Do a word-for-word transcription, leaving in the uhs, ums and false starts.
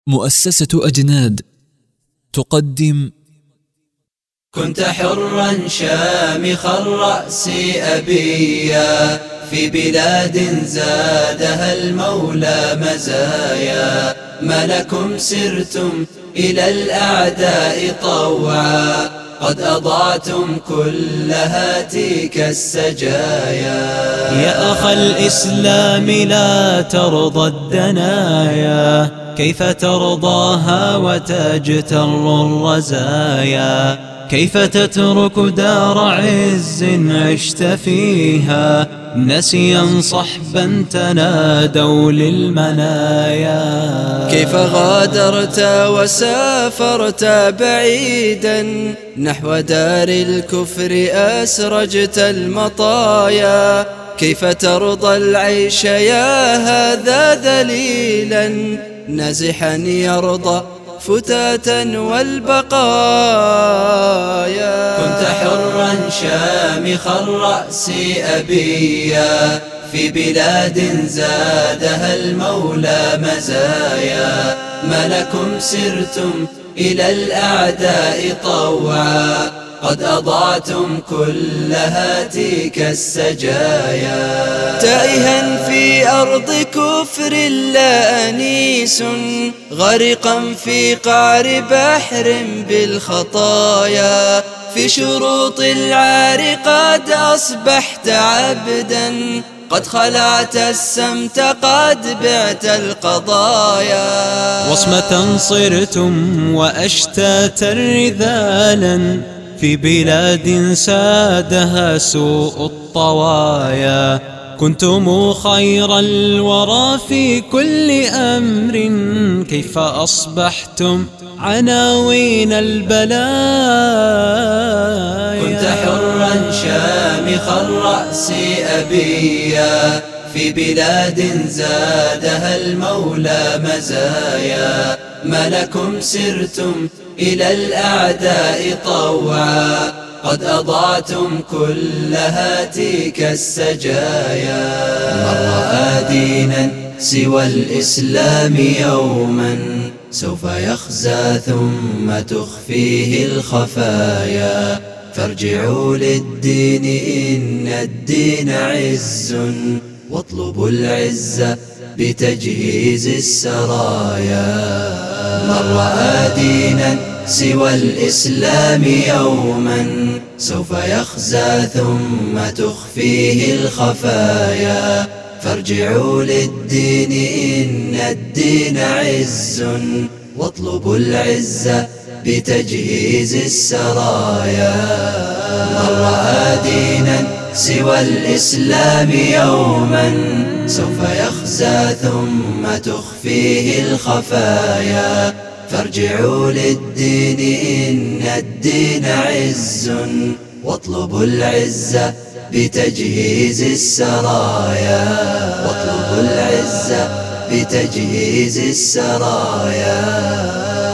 مؤسسة أجناد تقدم. كنت حرا شامخ الرأس أبيا في بلاد زادها المولى مزايا، ما لكم سرتم إلى الأعداء طوعا، قد أضعتم كل هاتيك السجايا. يا أخ الإسلام لا ترضى الدنايا، كيف ترضاها وتجتر الرزايا؟ كيف تترك دار عز عشت فيها نسيا صحبا تنادوا للمنايا؟ كيف غادرت وسافرت بعيدا نحو دار الكفر أسرجت المطايا؟ كيف ترضى العيش يا هذا ذليلا نازحا يرضى فتاتا والبقايا؟ كنت حرا شامخ الرأس أبيا في بلاد زادها المولى مزايا، ما لكم سرتم إلى الأعداء طوعا، قد أضعتم كل هاتيك السجايا. تائها في أرض كفر لا أنيس، غرقا في قعر بحر بالخطايا، في شروط العار قد أصبحت عبدا، قد خلعت السمت قد بعت القضايا. وصمة صرتم وأشتاتا رذالا في بلاد سادها سوء الطوايا، كنتم خير الورى في كل أمر، كيف أصبحتم عناوين البلايا؟ كنت حرا شامخ الرأس أبيا في بلاد زادها المولى مزايا، ما لكم سرتم إلى الأعداء طوعا، قد أضعتم كل هاتيك السجايا. من رأى دينا سوى الإسلام يوما سوف يخزى ثم تخفيه الخفايا، فارجعوا للدين إن الدين عز، واطلبوا العزة بتجهيز السرايا. من رأى دينا سوى الإسلام يوما سوف يخزى ثم تخفيه الخفايا، فارجعوا للدين إن الدين عز، واطلبوا العزة بتجهيز السرايا. من رأى دينا سوى الإسلام يوما سوف يخزى ثم تخفيه الخفايا، فارجعوا للدين إن الدين عز، واطلبوا العزة بتجهيز السرايا. واطلبوا العزة بتجهيز السرايا.